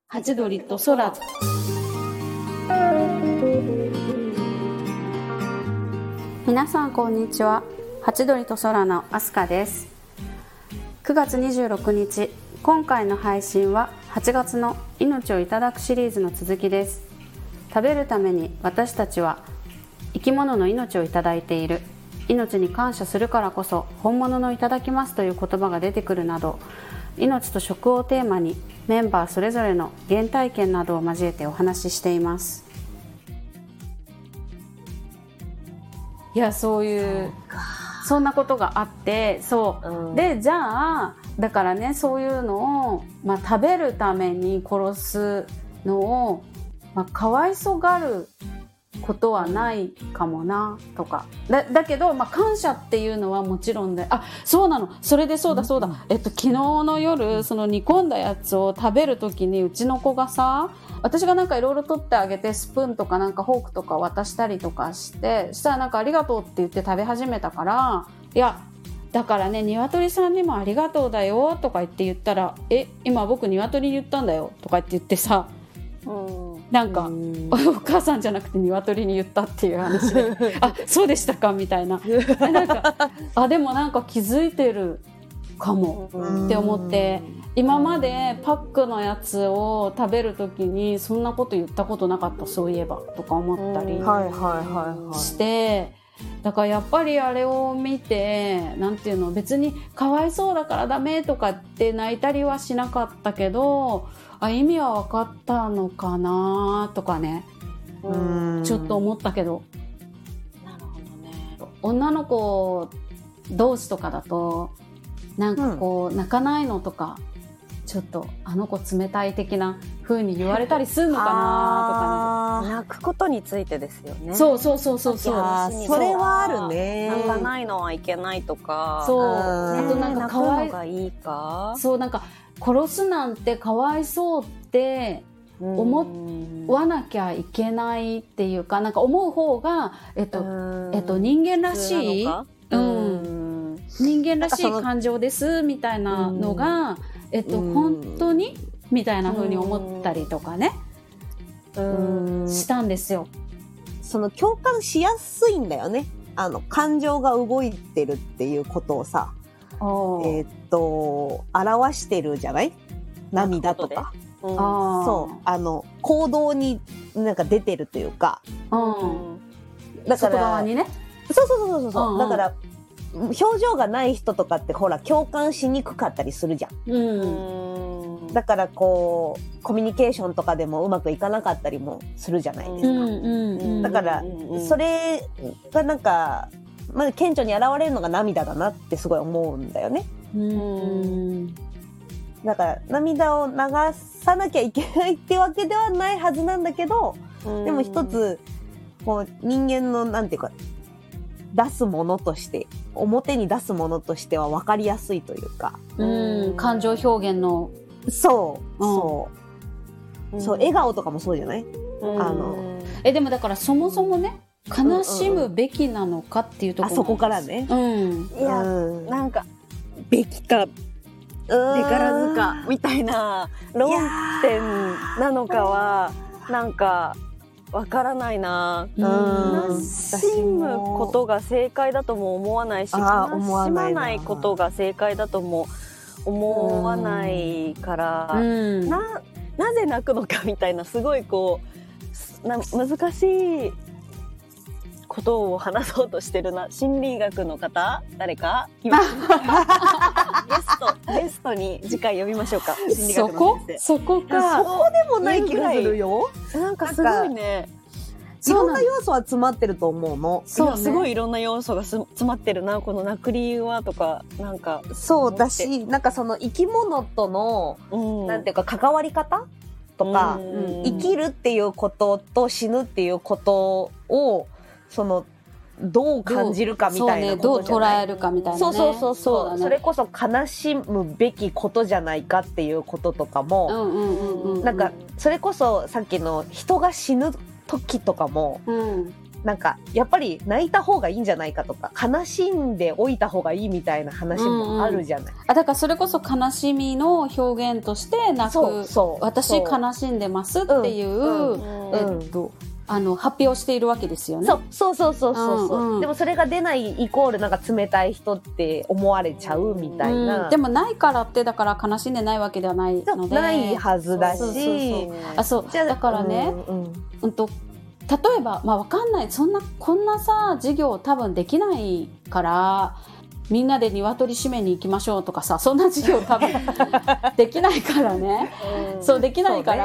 ハチドリと空。皆さんこんにちは。ハチドリと空のアスカです。9月26日、今回の配信は8月の命をいただくシリーズの続きです。食べるために私たちは生き物の命をいただいている。命に感謝するからこそ本物のいただきますという言葉が出てくるなど、命と食をテーマにメンバーそれぞれの原体験などを交えてお話ししています。いや、そんなことがあって、で、じゃあだからね、そういうのを、食べるために殺すのを、かわいそがることはないかもなとか だけど、感謝っていうのはもちろんで、そうなの、それでそうだ、昨日の夜その煮込んだやつを食べる時に、うちの子がさ、私がなんかいろいろ取ってあげて、スプーンとかなんかフォークとか渡したりとかして、したらなんかありがとうって言って食べ始めたから、いやだからね、鶏さんにもありがとうだよとか言ったら、今僕鶏に言ったんだよとか言ってさ、なんかお母さんじゃなくて鶏に言ったっていう話でそうでしたかみたいななんかでもなんか気づいてるかもって思って、今までパックのやつを食べる時にそんなこと言ったことなかった、そういえばとか思ったりして、だからやっぱりあれを見て、なんていうの、別にかわいそうだからダメとかって泣いたりはしなかったけど、意味は分かったのかなとかね、ちょっと思ったけど。なるほどね。女の子同士とかだとなんかこう、泣かないのとか、ちょっとあの子冷たい的な風に言われたりするのかなとかね。 泣くことについてですよね。 そうそれはあるね。泣かないのはいけないとか、 あとなんか泣くのがいいか、 なんか殺すなんてかわいそうって思わなきゃいけないっていうか、なんか思う方が人間らしい、人間らしい感情ですみたいなのが本当にみたいな風に思ったりとかね、したんですよ。 その共感しやすいんだよね。感情が動いてるっていうことをさ、表してるじゃない？涙とか。行動になんか出てるというか。だから、外側にね。そう。だから、表情がない人とかってほら共感しにくかったりするじゃん。だからこうコミュニケーションとかでもうまくいかなかったりもするじゃないですか。だからそれがなんか顕著に現れるのが涙だなってすごい思うんだよね。だから涙を流さなきゃいけないってわけではないはずなんだけど、でも一つこう人間のなんていうか出すものとして表に出すものとしては分かりやすいというか、 感情表現の笑顔とかもそうじゃない？ でもだからそもそもね、悲しむべきなのかっていうところ、 そこからね。 いや、なんかべきかからずかみたいな論点なのかはなんかわからないな。悲しむことが正解だとも思わないし、悲しまないことが正解だとも思わないから、なぜ泣くのかみたいな、すごいこう難しいことを話そうとしてるな。心理学の方誰かゲストに次回呼びましょうか。心理学の先生。 そこか。 そこでもない気がするよ。 なんかすごいね、 いろんな要素は詰まってると思うの。 すごいいろんな要素が詰まってるな、この泣く理由はとか、なんかそうだし、なんかその生き物との、なんていうか関わり方とか、生きるっていうことと死ぬっていうことをそのどう感じるかみたいなことじゃない？ どう捉えるかみたいなね。 そう、それこそ悲しむべきことじゃないかっていうこととかも、なんかそれこそさっきの人が死ぬ時とかも、 なんかやっぱり泣いた方がいいんじゃないかとか、悲しんでおいた方がいいみたいな話もあるじゃない。 だからそれこそ悲しみの表現として泣く、私悲しんでますっていう、発表しているわけですよね。 そう、でもそれが出ないイコールなんか冷たい人って思われちゃうみたいな。 でもないからってだから悲しんでないわけではないので、 ないはずだし、 だからね、例えばわかんない、こんなさ授業多分できないから。みんなで鶏締めに行きましょうとかさ、そんな授業多分できないからね。そうできないから、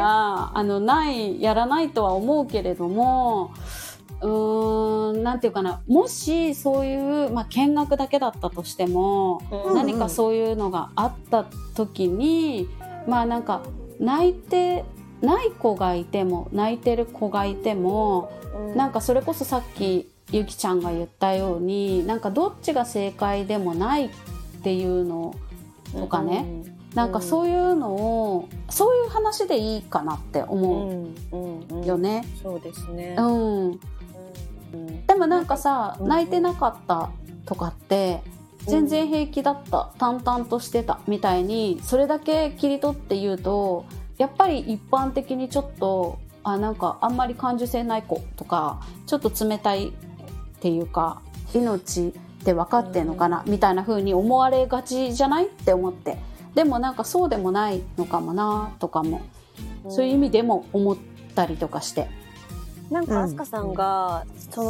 やらないとは思うけれども、なんていうかな、もしそういう、見学だけだったとしても、何かそういうのがあった時に、なんか泣いてない子がいても泣いてる子がいても、なんかそれこそさっきゆきちゃんが言ったように、なんかどっちが正解でもないっていうのとかね、なんかそういうのを、そういう話でいいかなって思うよね。 そうですね。 でもなんかさ、泣いてなかったとかって全然平気だった、淡々としてたみたいにそれだけ切り取って言うと、やっぱり一般的にちょっとなんかあんまり感受性ない子とか、ちょっと冷たいっていうか、命って分かってんのかなみたいな風に思われがちじゃないって思って、でもなんかそうでもないのかもなとかも、そういう意味でも思ったりとかして、 なんかあすかさんが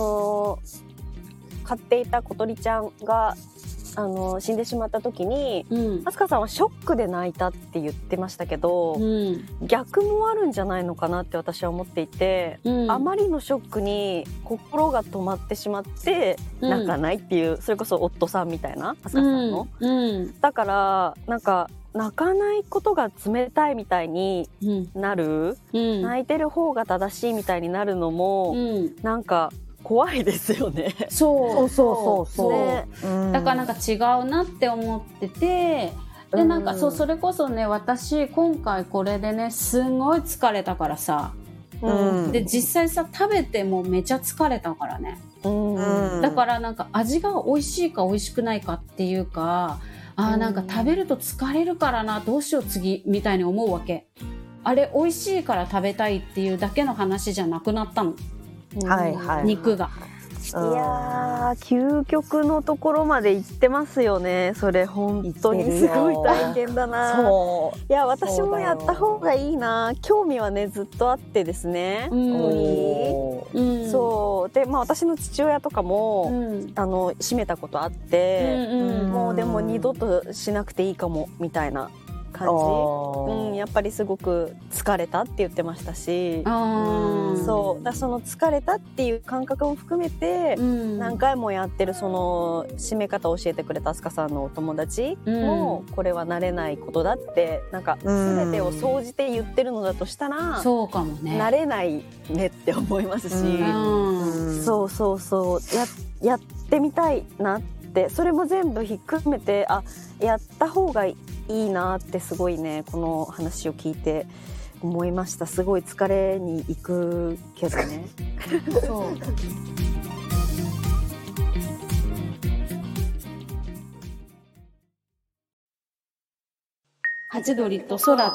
飼っていた小鳥ちゃんが死んでしまった時に、あすかさんはショックで泣いたって言ってましたけど、逆もあるんじゃないのかなって私は思っていて、あまりのショックに心が止まってしまって泣かないっていう、それこそ夫さんみたいなあすかさんの、だからなんか泣かないことが冷たいみたいになる、泣いてる方が正しいみたいになるのも、なんか怖いですよね。 そう、だからなんか違うなって思ってて、でなんかそれこそね、私今回これでねすごい疲れたからさ、で実際さ食べてもめちゃ疲れたからね、だからなんか味が美味しいか美味しくないかっていうか、なんか食べると疲れるからな、どうしよう次みたいに思うわけ。あれ美味しいから食べたいっていうだけの話じゃなくなったの。肉が。 いやー、究極のところまで行ってますよね。それ本当にすごい体験だな。いや、私もやった方がいいな。興味はねずっとあってですね。そうで、私の父親とかも、閉めたことあって、もうでも二度としなくていいかもみたいな感じ、やっぱりすごく疲れたって言ってましたし、そうだ、その疲れたっていう感覚も含めて、何回もやってるその締め方を教えてくれたあすかさんのお友達も、これは慣れないことだってなんか全てを総じて言ってるのだとしたら、 そうかもね、 慣れないねって思いますし、やってみたいなって、それも全部ひっくるめてやった方がいいなってすごいね、この話を聞いて思いました。すごい疲れに行くけどね。そうハチドリと空。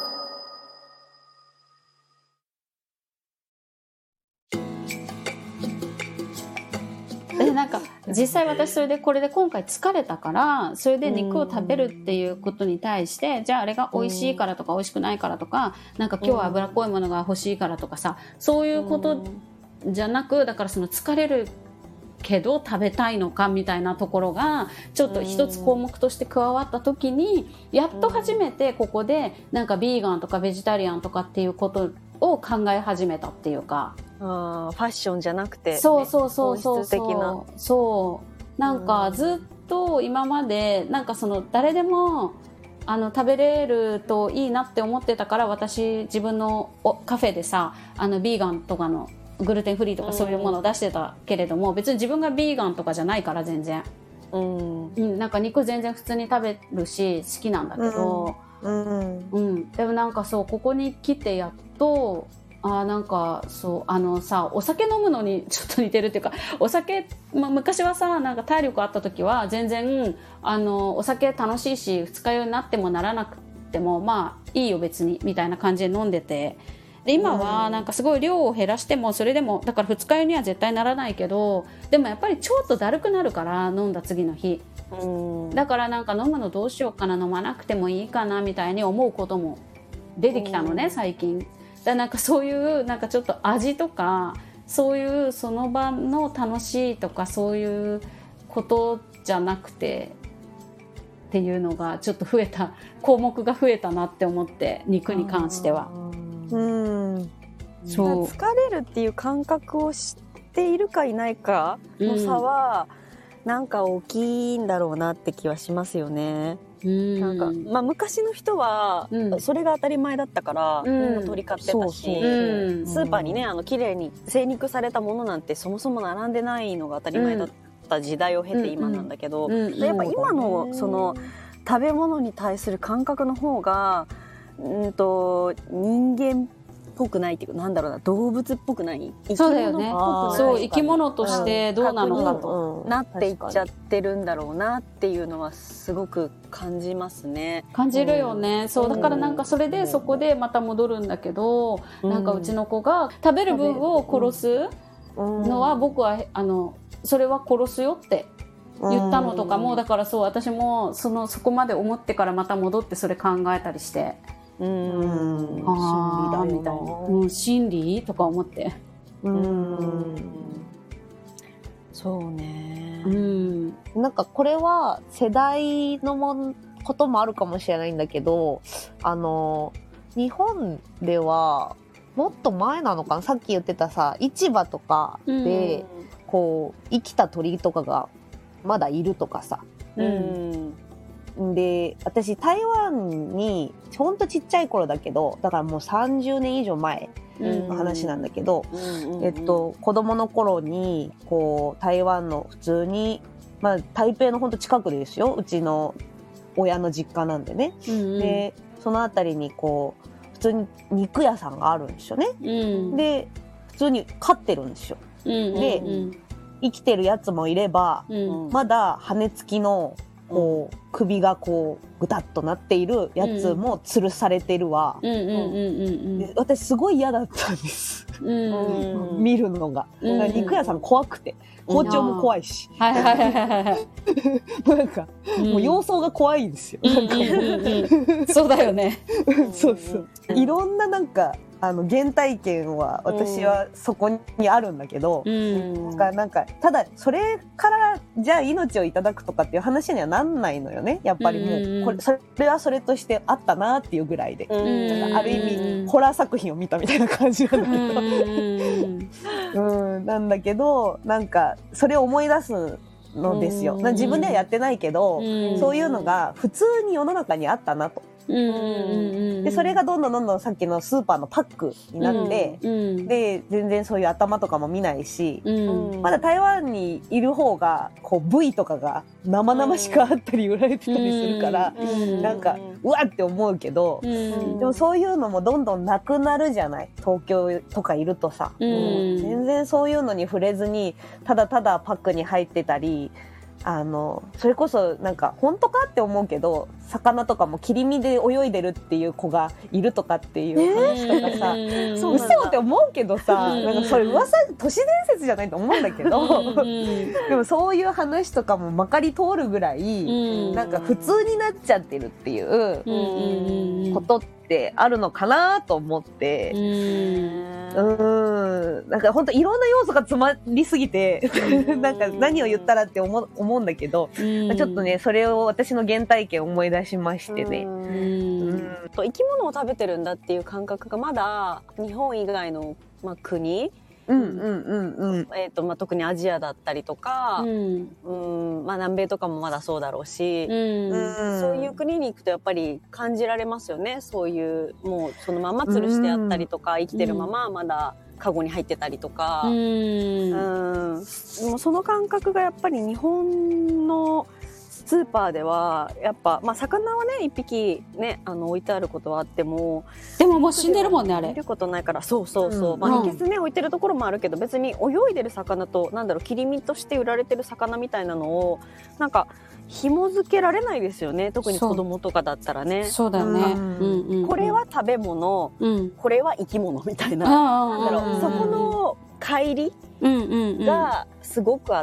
なんか実際私それでこれで今回疲れたから、それで肉を食べるっていうことに対して、じゃああれが美味しいからとか美味しくないからとか、なんか今日は脂っこいものが欲しいからとかさ、そういうことじゃなく、だからその疲れるけど食べたいのかみたいなところがちょっと一つ項目として加わった時に、やっと初めてここでなんかビーガンとかベジタリアンとかっていうことを考え始めたっていうか、 ファッションじゃなくて、ね、 そうなんかずっと今までなんかその誰でも食べれるといいなって思ってたから、私自分のカフェでさビーガンとかのグルテンフリーとかそういうものを出してたけれども、別に自分がビーガンとかじゃないから全然、なんか肉全然普通に食べるし好きなんだけど、でもなんかそうここに来てやっとなんかそうさ、お酒飲むのにちょっと似てるっていうか、お酒、昔はさ、なんか体力あった時は全然お酒楽しいし、二日酔いになってもならなくてもまあいいよ別にみたいな感じで飲んでて、で今はなんかすごい量を減らしてもそれでもだから二日酔いには絶対ならないけど、でもやっぱりちょっとだるくなるから飲んだ次の日、だからなんか飲むのどうしようかな、飲まなくてもいいかなみたいに思うことも出てきたのね、最近。だなんかそういうなんかちょっと味とかそういうその場の楽しいとかそういうことじゃなくてっていうのがちょっと増えた、項目が増えたなって思って、肉に関しては。 そう疲れるっていう感覚を知っているかいないかの差は、なんか大きいんだろうなって気はしますよね。なんか昔の人はそれが当たり前だったから取り買ってたし、スーパーにね綺麗に精肉されたものなんてそもそも並んでないのが当たり前だった時代を経て今なんだけど、やっぱ今のその食べ物に対する感覚の方が人間っぽくないっていうか、なんだろうな、動物っぽくない、 そうだよね、そう生き物としてどうなのかとなっていっちゃってるんだろうなっていうのはすごく感じますね。 感じるよね。そうだからなんかそれでそこでまた戻るんだけど、なんかうちの子が食べる分を殺すのは僕はそれは殺すよって言ったのとかも、だからそう私もそこまで思ってからまた戻ってそれ考えたりして、心理だみたいな、心理とか思って、 そうね、 なんかこれは世代のこともあるかもしれないんだけど、日本ではもっと前なのかな、さっき言ってたさ市場とかで、こう生きた鳥とかがまだいるとかさ、で私台湾にほんとちっちゃい頃だけど、だからもう30年以上前の話なんだけど、子供の頃にこう台湾の普通に、台北のほんと近くですよ、うちの親の実家なんでね、でそのあたりにこう普通に肉屋さんがあるんですよね、で普通に飼ってるんですよ、で生きてるやつもいれば、まだ羽付きのこう首がこうぐたっとなっているやつも吊るされてるわ、で私すごい嫌だったんです、見るのが、肉屋さん怖くて、包丁も怖いし、なんかもう様相が怖いんですよ、 そうだよねそうそう、いろんななんか原体験は私はそこにあるんだけど、なんかただそれからじゃあ命をいただくとかっていう話にはなんないのよね、やっぱりもうそれはそれとしてあったなっていうぐらいで、ある意味ホラー作品を見たみたいな感じなんだけどなんだけど、なんかそれを思い出すのですよ。自分ではやってないけど、そういうのが普通に世の中にあったなと。でそれがどんどんさっきのスーパーのパックになって、で全然そういう頭とかも見ないし、まだ台湾にいる方がこう部位とかが生々しくあったり売られてたりするから、なんかうわって思うけど、でもそういうのもどんどんなくなるじゃない、東京とかいるとさ、全然そういうのに触れずにただただパックに入ってたり、それこそなんか本当かって思うけど、魚とかも切り身で泳いでるっていう子がいるとかっていう話とかさ、嘘って思うけどさ、なんかそれ噂都市伝説じゃないと思うんだけどでもそういう話とかもまかり通るぐらい、なんか普通になっちゃってるっていうことってあるのかなと思って、なんか本当いろんな要素が詰まりすぎてなんか何を言ったらって思うんだけど、ちょっとねそれを私の原体験を思い出しましてね、 生き物を食べてるんだっていう感覚がまだ日本以外の、国、特にアジアだったりとか、南米とかもまだそうだろうし、そういう国に行くとやっぱり感じられますよね。そういうもうそのまま吊るしてあったりとか、生きてるまままだカゴに入ってたりとか、でもその感覚がやっぱり日本のスーパーではやっぱ、まあ、魚はね1匹ね置いてあることはあっても、 でももう死んでるもんねあれ。 見ることないから。そうそうそう、まあ、いけすね置いてるところもあるけど、別に泳いでる魚となんだろう切り身として売られてる魚みたいなのをなんか紐付けられないですよね、特に子供とかだったらね。 そうだよね、 これは食べ物、これは生き物みたいな、なんだろう、そこの乖離がすごくあって、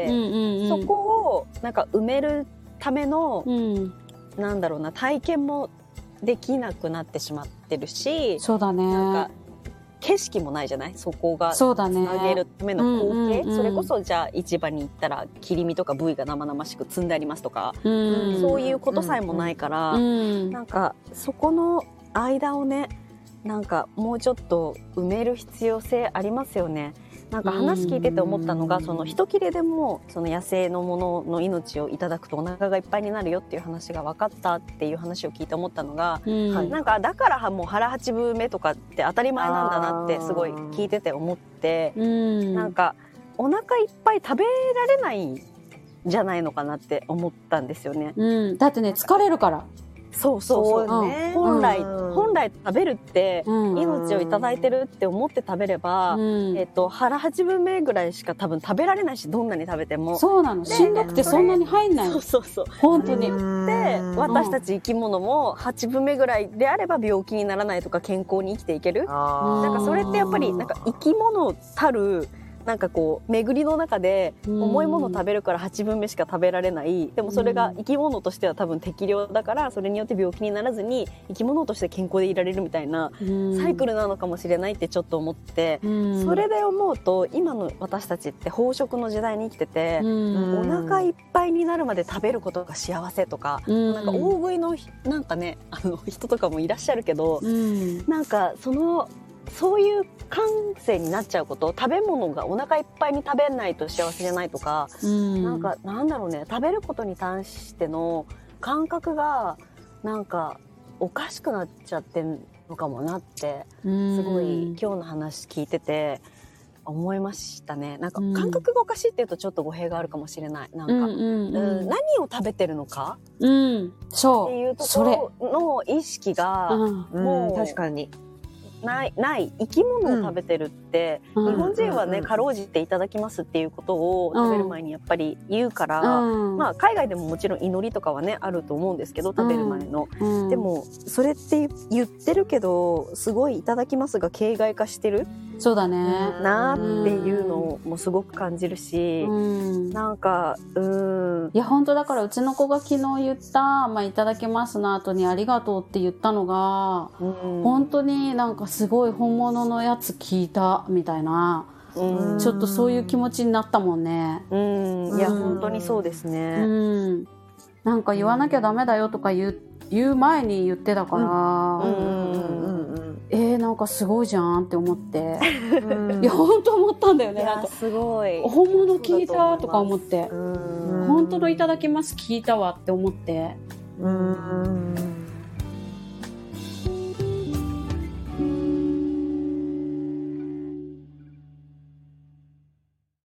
そこをなんか埋めるための、なんだろうな、体験もできなくなってしまってるし、 そうだね、 なんか景色もないじゃない、そこがつそうだねなげるための光景、それこそじゃあ市場に行ったら切り身とか部位が生々しく積んでありますとか、そういうことさえもないから、なんかそこの間をね、なんかもうちょっと埋める必要性ありますよね。なんか話聞いてて思ったのが、その一切れでもその野生のものの命をいただくとお腹がいっぱいになるよっていう話が分かったっていう話を聞いて思ったのが、なんかだからもう腹八分目とかって当たり前なんだなってすごい聞いてて思って、なんかお腹いっぱい食べられないんじゃないのかなって思ったんですよね。 だってね疲れるから。 そうそうそう、ね、本来食べるって命をいただいてるって思って食べれば、腹8分目ぐらいしか多分食べられないし、どんなに食べても。そうなの、しんどくてそんなに入んない。そう本当に。で私たち生き物も8分目ぐらいであれば病気にならないとか健康に生きていける。なんかそれってやっぱりなんか生き物たるなんかこう巡りの中で重いものを食べるから8分目しか食べられない、でもそれが生き物としては多分適量だから、それによって病気にならずに生き物として健康でいられるみたいなサイクルなのかもしれないってちょっと思って、それで思うと今の私たちって飽食の時代に生きてて、お腹いっぱいになるまで食べることが幸せとか、なんか大食いのなんかね人とかもいらっしゃるけど、なんかそういう感性になっちゃうこと、食べ物がお腹いっぱいに食べないと幸せじゃないとか、なんかなんだろうね、食べることに対しての感覚がなんかおかしくなっちゃってんのかもなってすごい今日の話聞いてて思いましたね。なんか感覚がおかしいっていうとちょっと語弊があるかもしれない。なんか、何を食べてるのか、っていうところの意識がもう確かにない生き物を食べてるって、日本人はね、かろうじていただきますっていうことを食べる前にやっぱり言うから、まあ海外でももちろん祈りとかはねあると思うんですけど、食べる前の、でもそれって言ってるけどすごいいただきますが形骸化してるそうだねなっていうのもすごく感じるし、なんかいや本当だからうちの子が昨日言った「いただきます」の後に「ありがとう」って言ったのが、本当になんかすごい本物のやつ聞いたみたいな、ちょっとそういう気持ちになったもんね。 いや本当にそうですね。 なんか言わなきゃダメだよとか言う前に言ってたから、なんかすごいじゃんって思って、いや本当思ったんだよね。なんかすごい本物聞いたとか思って、本当のいただきます聞いたわって思って、